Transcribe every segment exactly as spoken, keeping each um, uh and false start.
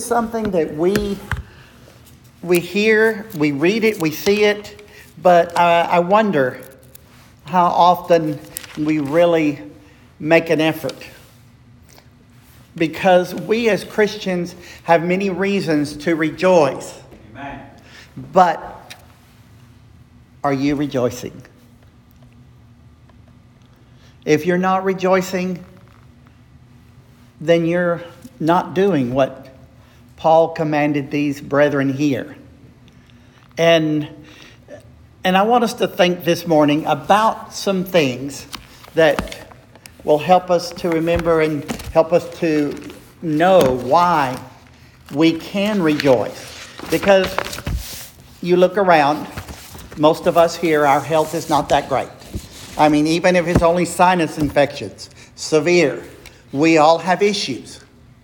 something that we we hear, we read it, we see it, but uh, I wonder how often we really make an effort. Because we as Christians have many reasons to rejoice. Amen. But are you rejoicing? If you're not rejoicing, then you're not doing what Paul commanded these brethren here. And, and I want us to think this morning about some things that will help us to remember and help us to know why we can rejoice. Because you look around, most of us here, our health is not that great. I mean, even if it's only sinus infections, severe, we all have issues.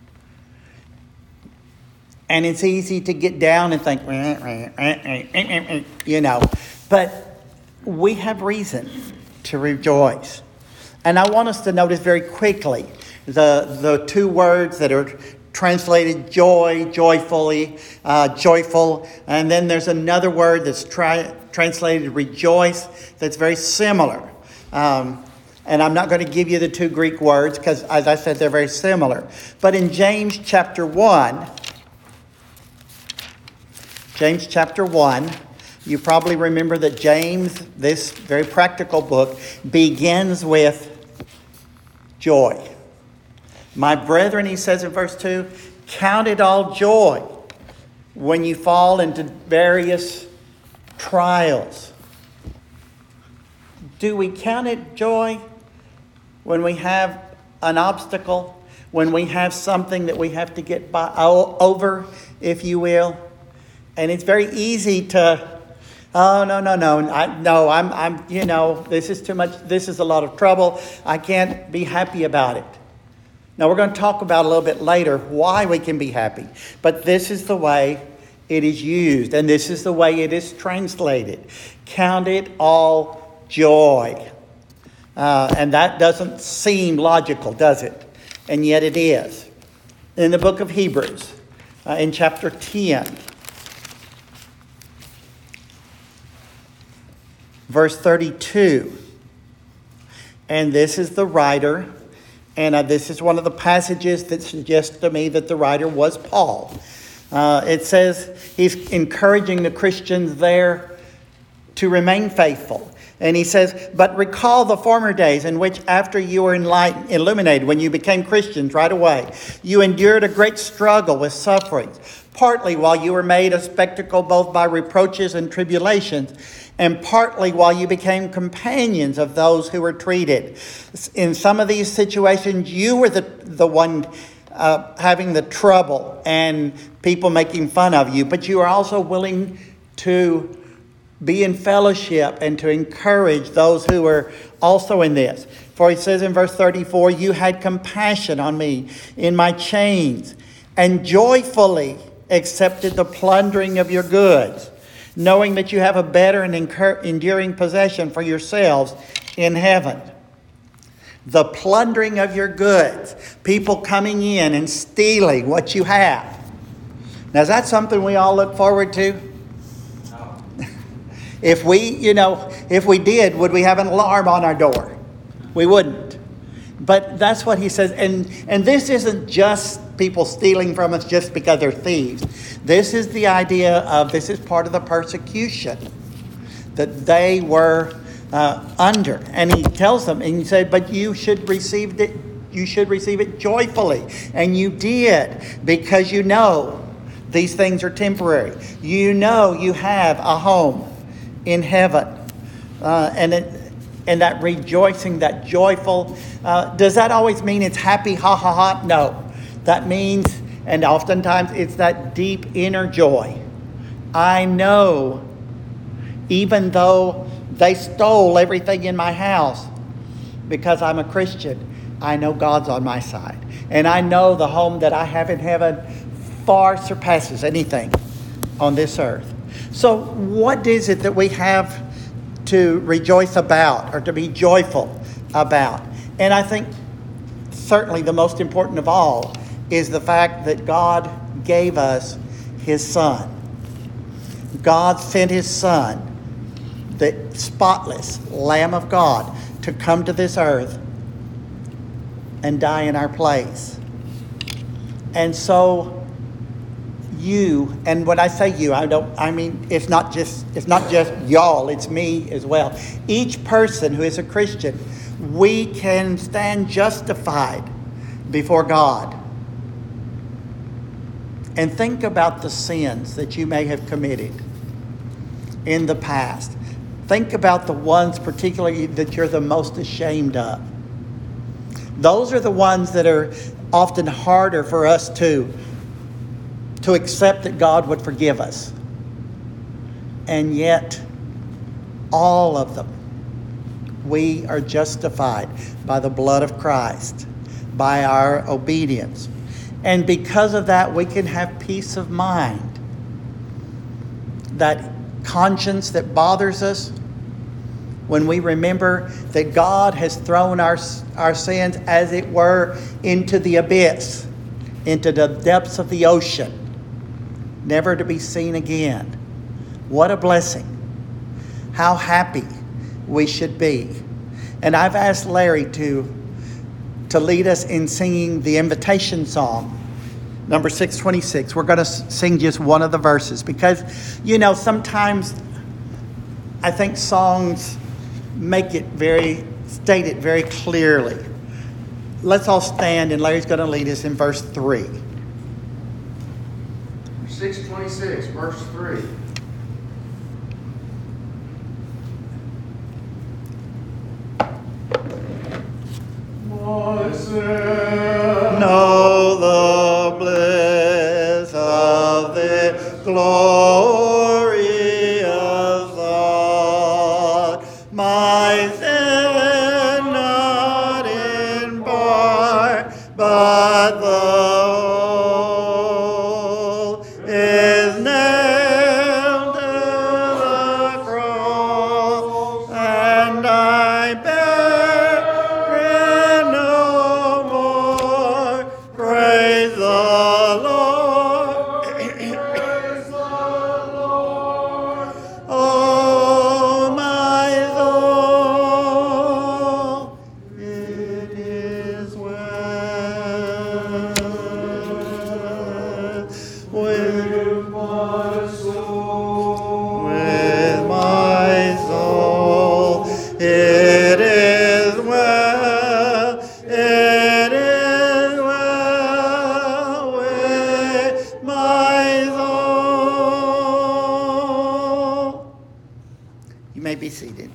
And it's easy to get down and think, you know, but we have reason to rejoice. And I want us to notice very quickly the, the two words that are translated joy, joyfully, uh, joyful. And then there's another word that's tri- translated rejoice that's very similar. Um, and I'm not going to give you the two Greek words because, as I said, they're very similar. But in James chapter one, James chapter one, you probably remember that James, this very practical book, begins with joy. My brethren, he says in verse two, count it all joy when you fall into various trials. Do we count it joy when we have an obstacle, when we have something that we have to get by, over, if you will? And it's very easy to, oh, no, no, no, I, no, I'm, I'm, you know, this is too much, this is a lot of trouble. I can't be happy about it. Now, we're going to talk about a little bit later why we can be happy. But this is the way it is used, and this is the way it is translated. Count it all joy. Uh, and that doesn't seem logical, does it? And yet it is. In the book of Hebrews, uh, in chapter ten, verse thirty-two. And this is the writer, and uh, this is one of the passages that suggests to me that the writer was Paul. Uh, it says he's encouraging the Christians there to remain faithful. And he says, but recall the former days in which after you were enlightened, illuminated, when you became Christians right away, you endured a great struggle with sufferings, partly while you were made a spectacle both by reproaches and tribulations, and partly while you became companions of those who were treated. In some of these situations, you were the, the one uh, having the trouble and people making fun of you, but you were also willing to be in fellowship and to encourage those who were also in this. For he says in verse thirty-four, you had compassion on me in my chains and joyfully accepted the plundering of your goods, knowing that you have a better and enduring possession for yourselves in heaven. The plundering of your goods, people coming in and stealing what you have. Now, is that something we all look forward to? If we, you know, if we did, would we have an alarm on our door? We wouldn't. But that's what he says. And, and this isn't just people stealing from us just because they're thieves. This is the idea of, this is part of the persecution that they were uh, under. And he tells them, and he said, but you should receive it, you should receive it joyfully. And you did, because you know these things are temporary. You know you have a home in heaven. Uh, and it, and that rejoicing, that joyful, uh, does that always mean it's happy, ha ha ha? No. That means, and oftentimes it's that deep inner joy. I know, even though they stole everything in my house, because I'm a Christian, I know God's on my side. And I know the home that I have in heaven far surpasses anything on this earth. So what is it that we have to rejoice about or to be joyful about? And I think certainly the most important of all is the fact that God gave us his Son. God sent his Son, the spotless Lamb of God, to come to this earth and die in our place. And so you, and when I say you, I don't I mean it's not just it's not just y'all, it's me as well. Each person who is a Christian, we can stand justified before God. And think about the sins that you may have committed in the past. Think about the ones particularly that you're the most ashamed of. Those are the ones that are often harder for us to, to accept that God would forgive us. And yet, all of them, we are justified by the blood of Christ, by our obedience. And because of that, we can have peace of mind. That conscience that bothers us, when we remember that God has thrown our, our sins, as it were, into the abyss, into the depths of the ocean, never to be seen again. What a blessing. How happy we should be. And I've asked Larry to, to lead us in singing the invitation song, number six twenty-six. We're going to sing just one of the verses because, you know, sometimes I think songs make it very, state it very clearly. Let's all stand, and Larry's going to lead us in verse three. six twenty-six, verse three. My sin, know the bliss of the glorious thought. My sin not in part, but the whole is nailed to the cross, and I bear it no more. Praise the Lord. praise the Lord. Oh, my soul, it is well with My soul, with my soul. It is well, it is well with my soul. You may be seated.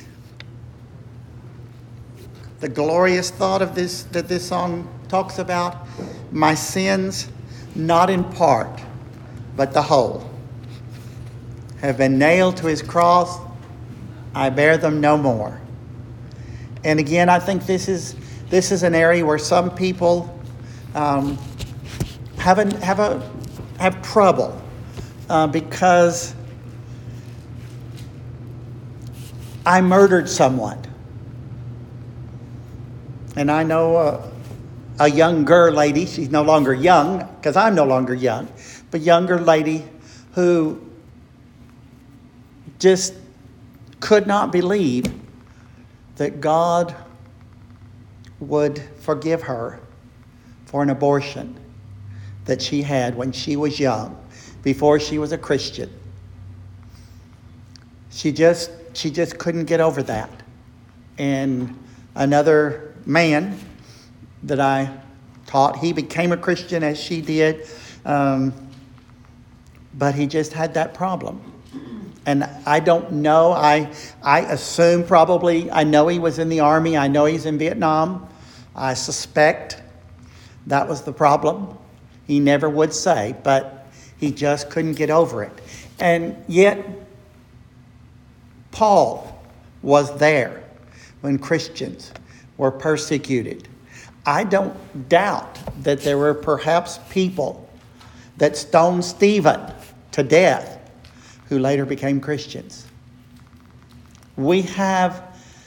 The glorious thought of this that this song talks about, my sins, not in part, but the whole, have been nailed to his cross. I bear them no more. And again, I think this is this is an area where some people um, have a, have a have trouble uh, because I murdered someone, and I know a, a younger lady. She's no longer young because I'm no longer young, but younger lady who just could not believe that God would forgive her for an abortion that she had when she was young, before she was a Christian. She just she just couldn't get over that. And another man that I taught, he became a Christian as she did, um, but he just had that problem. And I don't know, I I assume probably, I know he was in the Army, I know he's in Vietnam. I suspect that was the problem. He never would say, but he just couldn't get over it. And yet, Paul was there when Christians were persecuted. I don't doubt that there were perhaps people that stoned Stephen to death who later became Christians. We have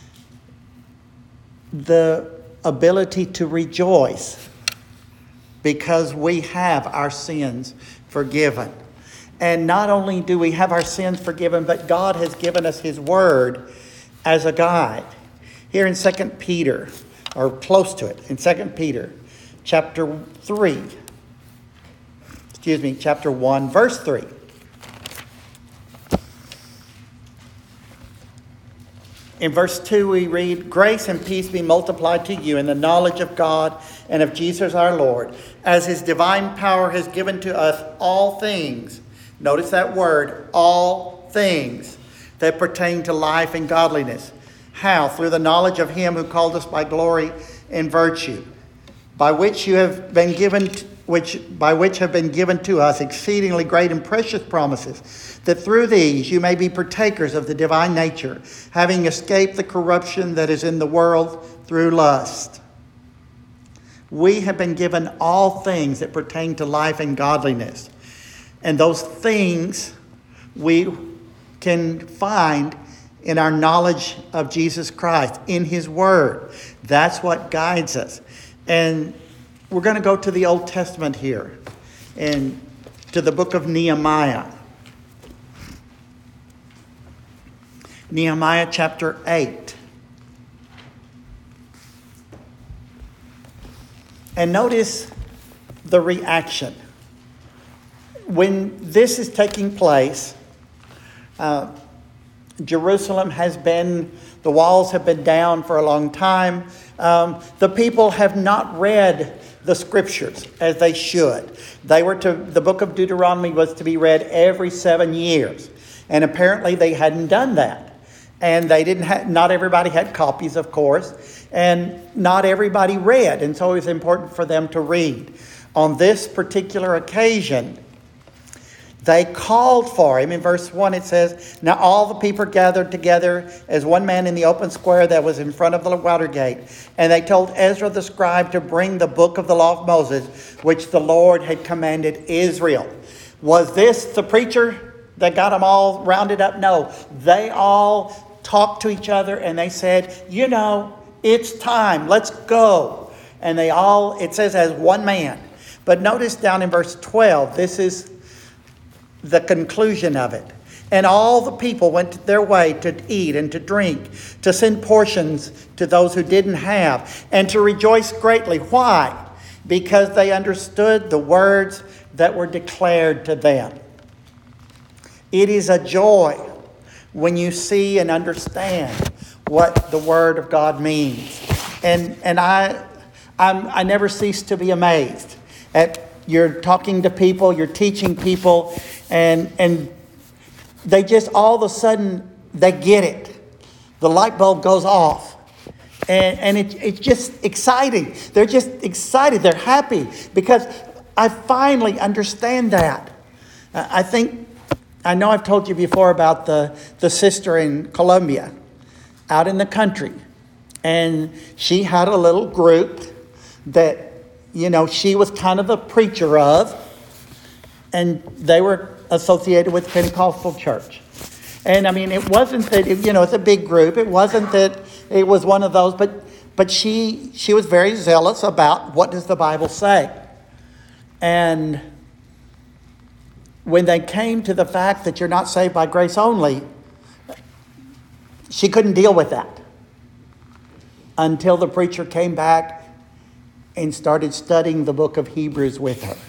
the ability to rejoice because we have our sins forgiven. And not only do we have our sins forgiven, but God has given us his word as a guide. Here in Second Peter, or close to it, in Second Peter chapter three, excuse me, chapter one, verse three. In verse two we read, "Grace and peace be multiplied to you in the knowledge of God and of Jesus our Lord, as his divine power has given to us all things." Notice that word, all things that pertain to life and godliness. How? Through the knowledge of him who called us by glory and virtue, by which you have been given, which by which have been given to us exceedingly great and precious promises, that through these you may be partakers of the divine nature, having escaped the corruption that is in the world through lust. We have been given all things that pertain to life and godliness. And those things we can find in our knowledge of Jesus Christ, in his word. That's what guides us. And we're going to go to the Old Testament here, and to the book of Nehemiah. Nehemiah chapter eight. And notice the reaction. When this is taking place, uh, Jerusalem has been, the walls have been down for a long time. Um, the people have not read the scriptures as they should. They were to, the book of Deuteronomy was to be read every seven years. And apparently they hadn't done that. And they didn't have, not everybody had copies, of course. And not everybody read. And so it was important for them to read. On this particular occasion, they called for him. In verse one it says, "Now all the people gathered together as one man in the open square that was in front of the water gate. And they told Ezra the scribe to bring the book of the law of Moses, which the Lord had commanded Israel." Was this the preacher that got them all rounded up? No. They all talked to each other and they said, you know, it's time. Let's go. And they all, it says as one man. But notice down in verse twelve, this is the conclusion of it. "And all the people went their way to eat and to drink, to send portions to those who didn't have, and to rejoice greatly." Why? Because they understood the words that were declared to them. It is a joy when you see and understand what the Word of God means. And and I I'm, I never cease to be amazed at you're talking to people, you're teaching people, and and they just all of a sudden, they get it. The light bulb goes off. And, and it, it's just exciting. They're just excited. They're happy because I finally understand that. Uh, I think, I know I've told you before about the, the sister in Colombia, out in the country. And she had a little group that, you know, she was kind of the preacher of, and they were associated with Pentecostal church. And I mean, it wasn't that, it, you know, it's a big group. It wasn't that it was one of those, but but she she was very zealous about what does the Bible say. And when they came to the fact that you're not saved by grace only, she couldn't deal with that until the preacher came back and started studying the book of Hebrews with her.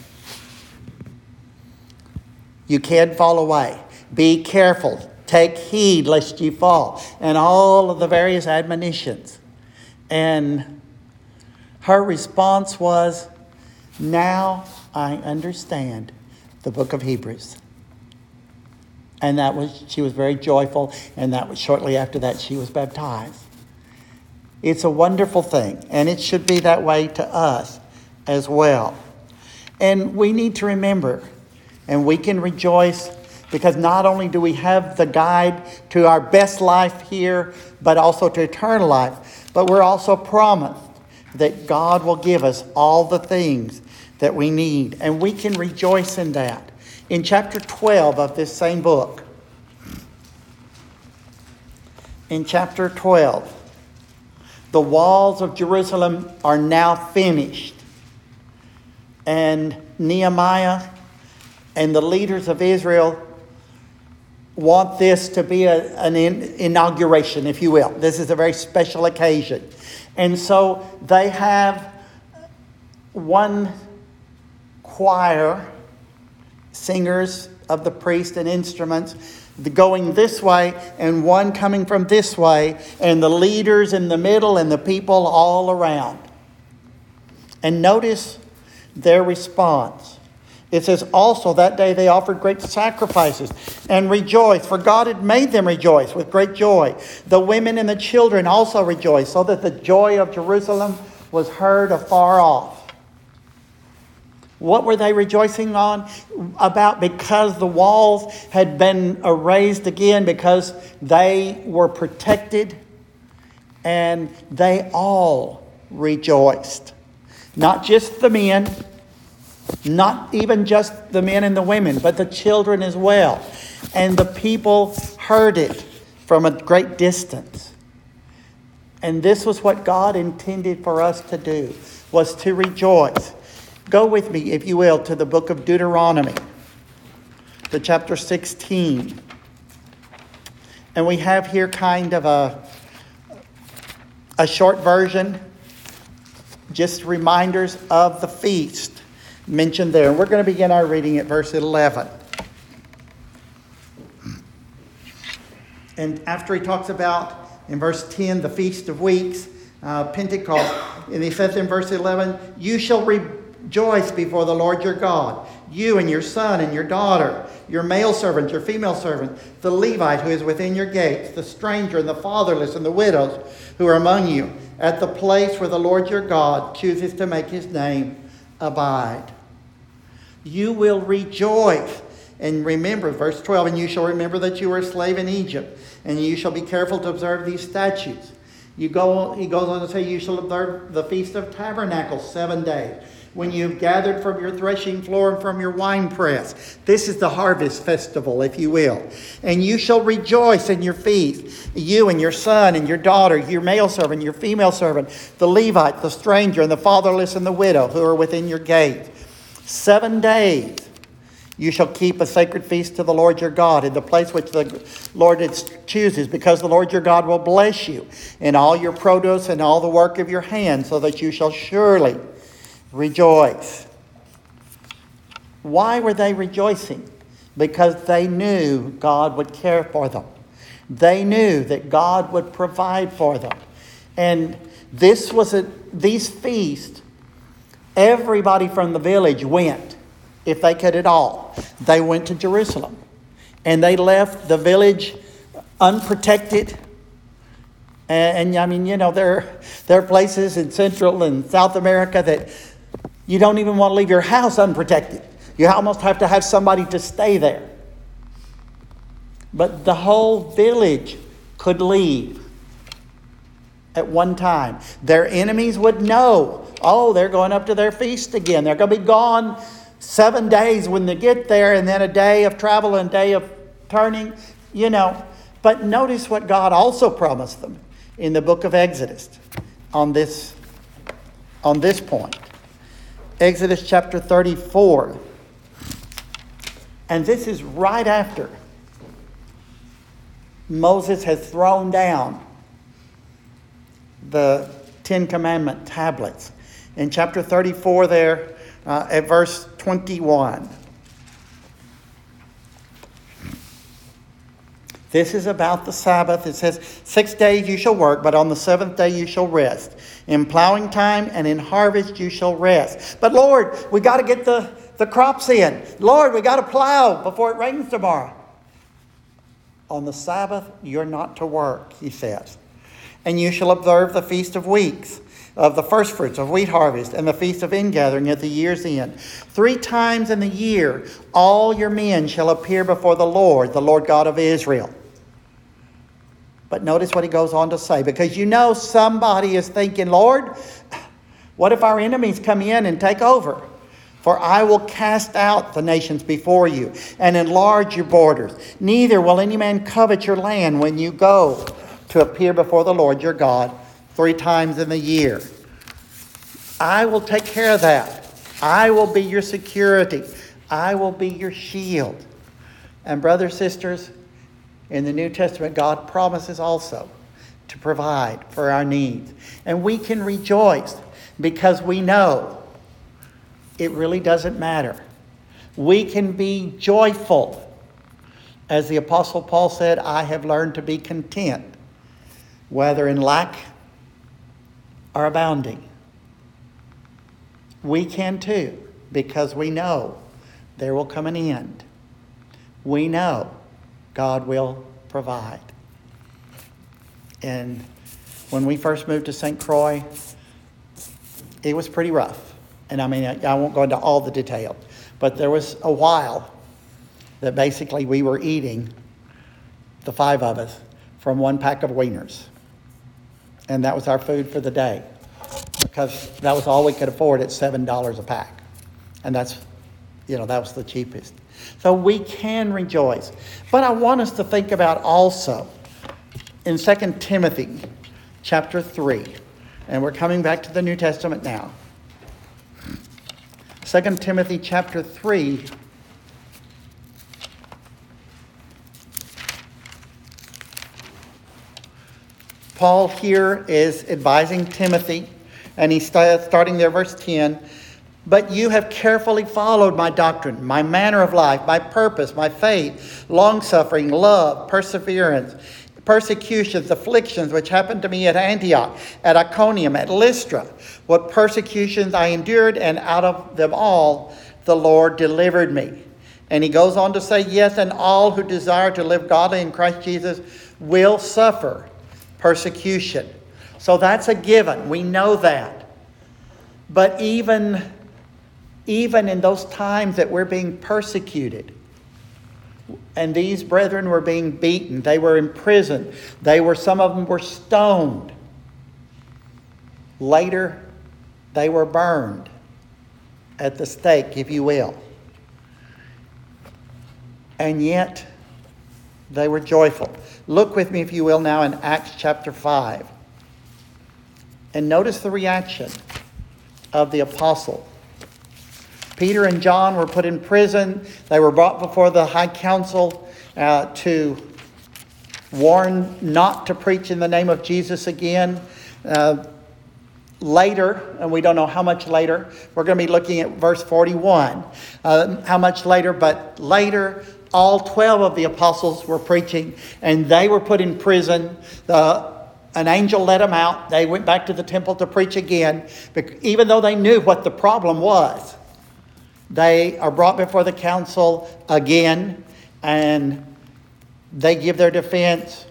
You can't fall away. Be careful. Take heed lest you fall. And all of the various admonitions. And her response was, now I understand the book of Hebrews. And that was, she was very joyful. And that was shortly after that she was baptized. It's a wonderful thing. And it should be that way to us as well. And we need to remember, and we can rejoice because not only do we have the guide to our best life here, but also to eternal life, but we're also promised that God will give us all the things that we need. And we can rejoice in that. In chapter twelve of this same book, in chapter twelve, the walls of Jerusalem are now finished. And Nehemiah And the leaders of Israel want this to be a, an in, inauguration, if you will. This is a very special occasion. And so they have one choir, singers of the priest and instruments, going this way and one coming from this way, and the leaders in the middle and the people all around. And notice their response. It says, also that day they offered great sacrifices and rejoiced, for God had made them rejoice with great joy. The women and the children also rejoiced, so that the joy of Jerusalem was heard afar off. What were they rejoicing on? About because the walls had been erased again, because they were protected, and they all rejoiced. Not just the men, not even just the men and the women, but the children as well. And the people heard it from a great distance. And this was what God intended for us to do, was to rejoice. Go with me, if you will, to the book of Deuteronomy, to chapter sixteen. And we have here kind of a, a short version, just reminders of the feast mentioned there. And we're going to begin our reading at verse eleven. And after he talks about, in verse ten, the Feast of Weeks, uh, Pentecost, and he says in verse eleven, you shall rejoice before the Lord your God, you and your son and your daughter, your male servant, your female servant, the Levite who is within your gates, the stranger and the fatherless and the widows who are among you, at the place where the Lord your God chooses to make his name abide. You will rejoice. And remember, verse twelve, and you shall remember that you were a slave in Egypt, and you shall be careful to observe these statutes. You go, he goes on to say, you shall observe the Feast of Tabernacles seven days, when you've gathered from your threshing floor and from your winepress. This is the harvest festival, if you will. And you shall rejoice in your feast, you and your son and your daughter, your male servant, your female servant, the Levite, the stranger, and the fatherless and the widow who are within your gate. Seven days you shall keep a sacred feast to the Lord your God in the place which the Lord chooses, because the Lord your God will bless you in all your produce and all the work of your hands, so that you shall surely rejoice. Why were they rejoicing? Because they knew God would care for them. They knew that God would provide for them. And this was a, these feasts, everybody from the village went, if they could at all. They went to Jerusalem. And they left the village unprotected. And, and I mean, you know, there, there are places in Central and South America that you don't even want to leave your house unprotected. You almost have to have somebody to stay there. But the whole village could leave at one time. Their enemies would know, oh, they're going up to their feast again. They're going to be gone seven days when they get there, and then a day of travel and a day of turning, you know. But notice what God also promised them in the book of Exodus on this, on this point. Exodus chapter thirty-four. And this is right after Moses has thrown down the Ten Commandment tablets. In chapter thirty-four there, uh, at verse twenty-one. This is about the Sabbath. It says, six days you shall work, but on the seventh day you shall rest. In plowing time and in harvest you shall rest. But Lord, we got to get the, the crops in. Lord, we got to plow before it rains tomorrow. On the Sabbath you're not to work, he says. And you shall observe the Feast of Weeks, of the first fruits of wheat harvest, and the Feast of Ingathering at the year's end. Three times in the year all your men shall appear before the Lord, the Lord God of Israel. But notice what he goes on to say, because you know somebody is thinking, Lord, what if our enemies come in and take over? For I will cast out the nations before you and enlarge your borders. Neither will any man covet your land when you go to appear before the Lord your God three times in the year. I will take care of that. I will be your security. I will be your shield. And brothers, sisters, in the New Testament, God promises also to provide for our needs. And we can rejoice because we know it really doesn't matter. We can be joyful. As the Apostle Paul said, I have learned to be content, whether in lack or abounding. We can too, because we know there will come an end. We know God will provide. And when we first moved to Saint Croix, it was pretty rough. And I mean, I, I won't go into all the details, but there was a while that basically we were eating, the five of us, from one pack of wieners. And that was our food for the day, because that was all we could afford at seven dollars a pack. And that's, you know, that was the cheapest. So we can rejoice. But I want us to think about also in Second Timothy chapter three, and we're coming back to the New Testament now. Second Timothy chapter three, Paul here is advising Timothy, and he's starting there, verse ten. But you have carefully followed my doctrine, my manner of life, my purpose, my faith, long-suffering, love, perseverance, persecutions, afflictions, which happened to me at Antioch, at Iconium, at Lystra. What persecutions I endured, and out of them all the Lord delivered me. And he goes on to say, yes, and all who desire to live godly in Christ Jesus will suffer persecution. So that's a given. We know that. But even, even in those times that we're being persecuted, and these brethren were being beaten, they were imprisoned, they were, some of them were stoned. Later, they were burned at the stake, if you will. And yet, they were joyful. Look with me, if you will, now in Acts chapter five. And notice the reaction of the apostle. Peter and John were put in prison. They were brought before the high council uh, to warn not to preach in the name of Jesus again. Uh, later, and we don't know how much later, we're going to be looking at verse forty-one. Uh, how much later? But later, all twelve of the apostles were preaching, and they were put in prison. The, an angel let them out. They went back to the temple to preach again, even though they knew what the problem was. They are brought before the council again, and they give their defense.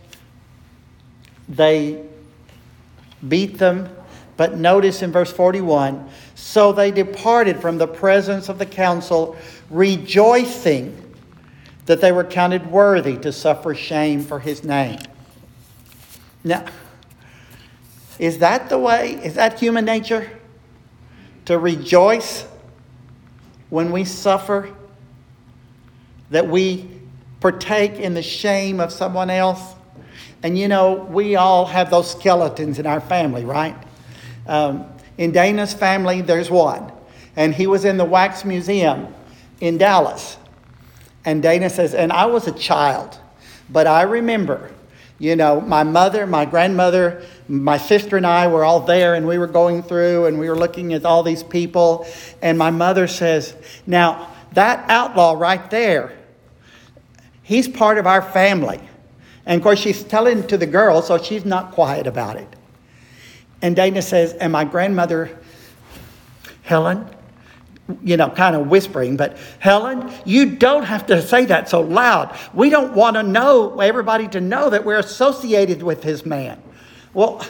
They beat them. But notice in verse forty-one, so they departed from the presence of the council, rejoicing that they were counted worthy to suffer shame for his name. Now, is that the way? Is that human nature? To rejoice when we suffer? That we partake in the shame of someone else? And you know, we all have those skeletons in our family, right? Um, in Dana's family, there's one. And he was in the Wax Museum in Dallas. And Dana says, and I was a child, but I remember, you know, my mother, my grandmother, my sister and I were all there, and we were going through and we were looking at all these people. And my mother says, now that outlaw right there, he's part of our family. And of course, she's telling to the girl, so she's not quiet about it. And Dana says, and my grandmother, Helen, you know, kind of whispering, but Helen, you don't have to say that so loud. We don't want to know, everybody to know that we're associated with his man. Well,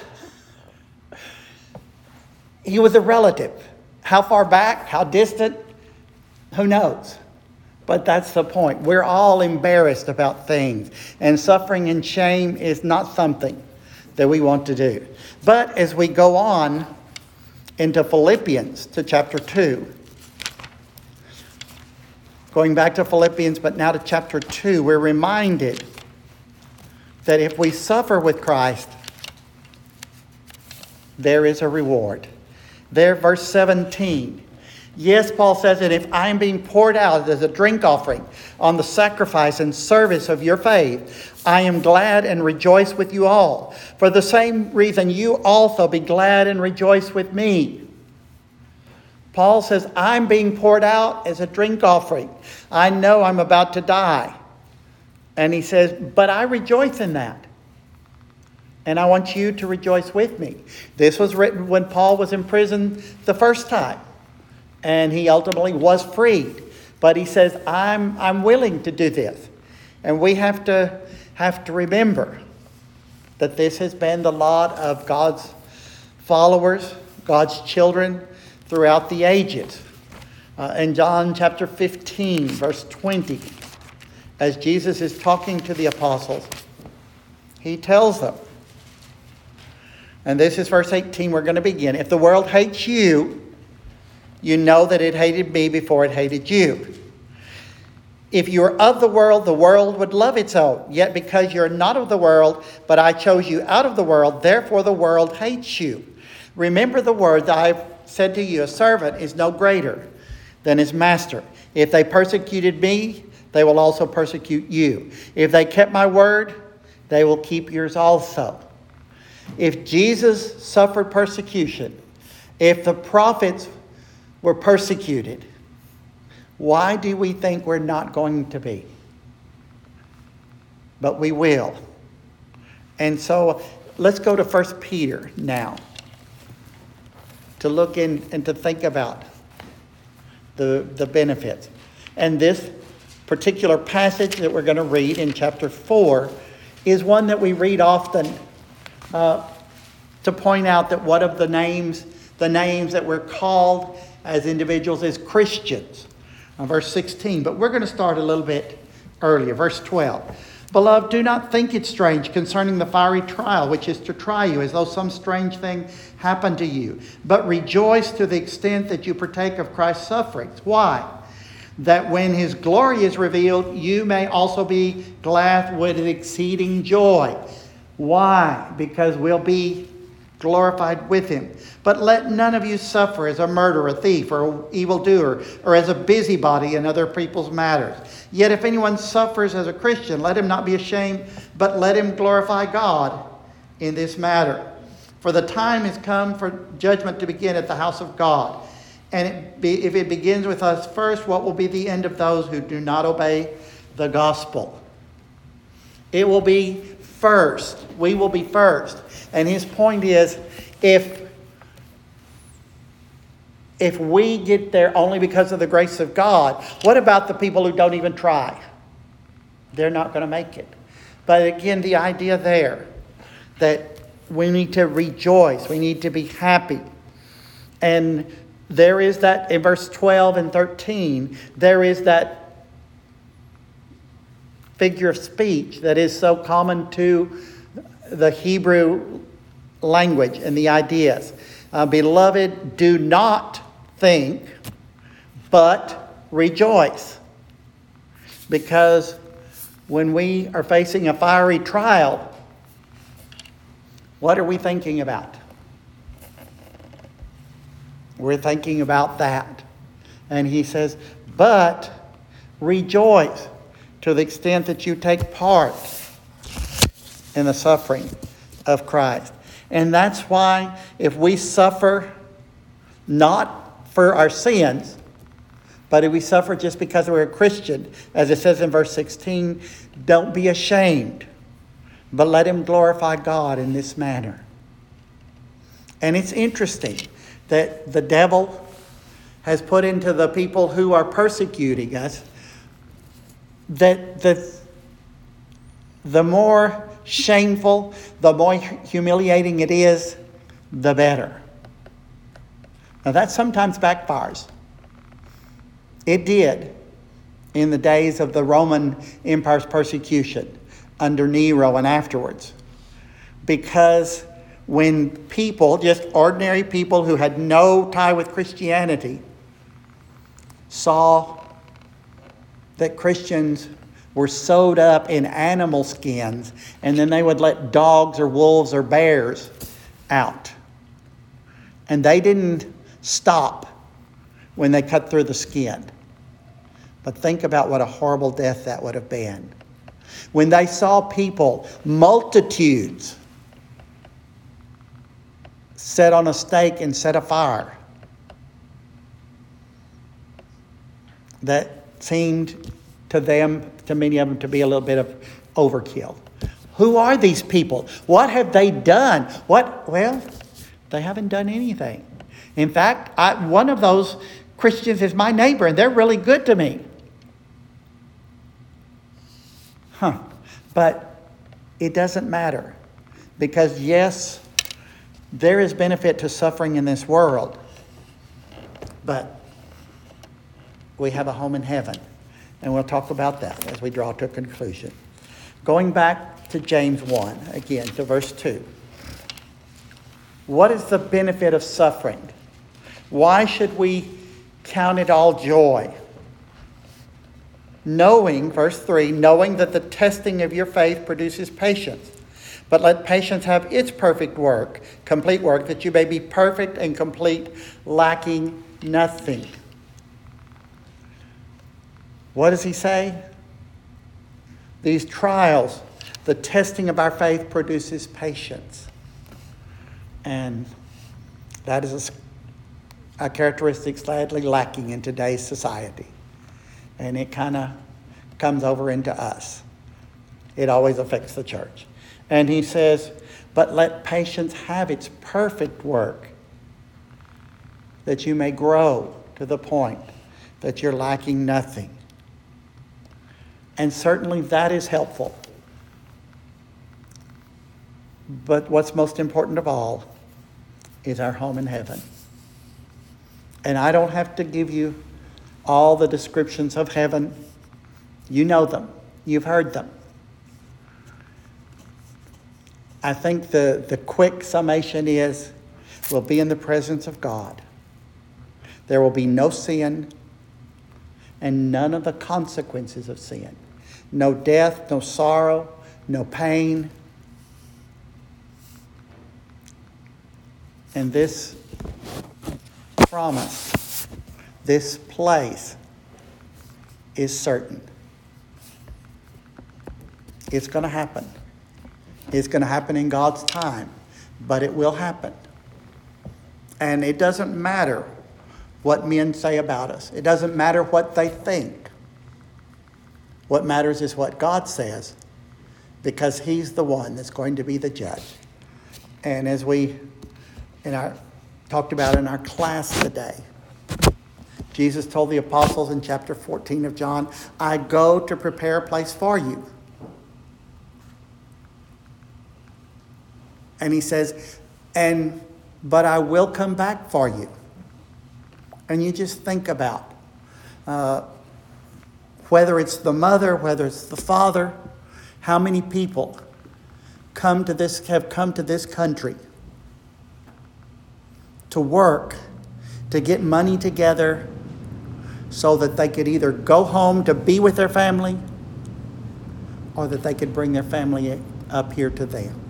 he was a relative. How far back, how distant, who knows? But that's the point. We're all embarrassed about things, and suffering and shame is not something that we want to do. But as we go on into Philippians, to chapter two, going back to Philippians, but now to chapter two, we're reminded that if we suffer with Christ, there is a reward. There, verse seventeen, Yes, Paul says that if I am being poured out as a drink offering on the sacrifice and service of your faith, I am glad and rejoice with you all. For the same reason, you also be glad and rejoice with me. Paul says, I'm being poured out as a drink offering. I know I'm about to die. And he says, but I rejoice in that. And I want you to rejoice with me. This was written when Paul was in prison the first time. And he ultimately was freed. But he says, I'm, I'm willing to do this. And we have to, have to remember that this has been the lot of God's followers, God's children throughout the ages. Uh, in John chapter fifteen, verse twenty, as Jesus is talking to the apostles, he tells them, and this is verse eighteen, we're going to begin. If the world hates you, you know that it hated me before it hated you. If you were of the world, the world would love its own. Yet because you're not of the world, but I chose you out of the world, therefore the world hates you. Remember the word that I've said to you, a servant is no greater than his master. If they persecuted me, they will also persecute you. If they kept my word, they will keep yours also. If Jesus suffered persecution, if the prophets were persecuted, why do we think we're not going to be? But we will. And so let's go to First Peter now to look in and to think about the, the benefits. And this particular passage that we're going to read in chapter four is one that we read often uh, to point out that one of the names, the names that we're called as individuals is Christians. Uh, verse sixteen, but we're going to start a little bit earlier. Verse twelve. Beloved, do not think it strange concerning the fiery trial, which is to try you, as though some strange thing happened to you. But rejoice to the extent that you partake of Christ's sufferings. Why? That when his glory is revealed, you may also be glad with exceeding joy. Why? Because we'll be glorified with him. But let none of you suffer as a murderer, a thief, or an evildoer, or as a busybody in other people's matters. Yet if anyone suffers as a Christian, let him not be ashamed, but let him glorify God in this matter. For the time has come for judgment to begin at the house of God. And it be, if it begins with us first, what will be the end of those who do not obey the gospel? It will be first. We will be first. And his point is, if, if we get there only because of the grace of God, what about the people who don't even try? They're not going to make it. But again, the idea there that we need to rejoice. We need to be happy. And there is that, in verse twelve and thirteen, there is that figure of speech that is so common to the Hebrew language and the ideas. Uh, Beloved, do not think, but rejoice. Because when we are facing a fiery trial, what are we thinking about? We're thinking about that. And he says, but rejoice to the extent that you take part in the suffering of Christ. And that's why if we suffer not for our sins, but if we suffer just because we're a Christian, as it says in verse sixteen, don't be ashamed, but let him glorify God in this manner. And it's interesting that the devil has put into the people who are persecuting us that the, the more shameful, the more humiliating it is, the better. Now that sometimes backfires. It did in the days of the Roman Empire's persecution under Nero and afterwards. Because when people, just ordinary people who had no tie with Christianity, saw that Christians were sewed up in animal skins, and then they would let dogs or wolves or bears out. And they didn't stop when they cut through the skin. But think about what a horrible death that would have been. When they saw people, multitudes, set on a stake and set afire, that seemed to them, to many of them, to be a little bit of overkill. Who are these people? What have they done? What? Well, they haven't done anything. In fact, I, one of those Christians is my neighbor, and they're really good to me. Huh. But it doesn't matter. Because yes, there is benefit to suffering in this world. But we have a home in heaven. And we'll talk about that as we draw to a conclusion. Going back to James one, again, to verse two. What is the benefit of suffering? Why should we count it all joy? Knowing, verse three, knowing that the testing of your faith produces patience. But let patience have its perfect work, complete work, that you may be perfect and complete, lacking nothing. What does he say? These trials, the testing of our faith produces patience. And that is a, a characteristic sadly lacking in today's society. And it kind of comes over into us. It always affects the church. And he says, but let patience have its perfect work, that you may grow to the point that you're lacking nothing. And certainly that is helpful. But what's most important of all is our home in heaven. And I don't have to give you all the descriptions of heaven. You know them. You've heard them. I think the, the quick summation is, we'll be in the presence of God. There will be no sin and none of the consequences of sin. No death, no sorrow, no pain. And this promise, this place is certain. It's going to happen. It's going to happen in God's time, but it will happen. And it doesn't matter what men say about us. It doesn't matter what they think. What matters is what God says, because he's the one that's going to be the judge. And as we in our talked about in our class today, Jesus told the apostles in chapter fourteen of John, I go to prepare a place for you. And he says, and but I will come back for you. And you just think about uh, whether it's the mother, whether it's the father, how many people come to this have come to this country to work, to get money together so that they could either go home to be with their family or that they could bring their family up here to them.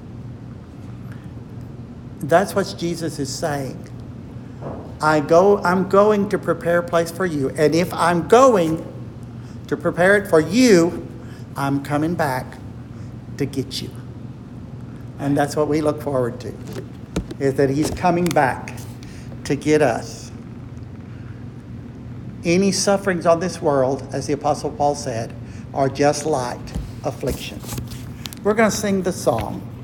That's what Jesus is saying. I go, I'm going to prepare a place for you. And if I'm going to prepare it for you, I'm coming back to get you. And that's what we look forward to, is that he's coming back to get us. Any sufferings on this world, as the Apostle Paul said, are just light affliction. We're going to sing the song.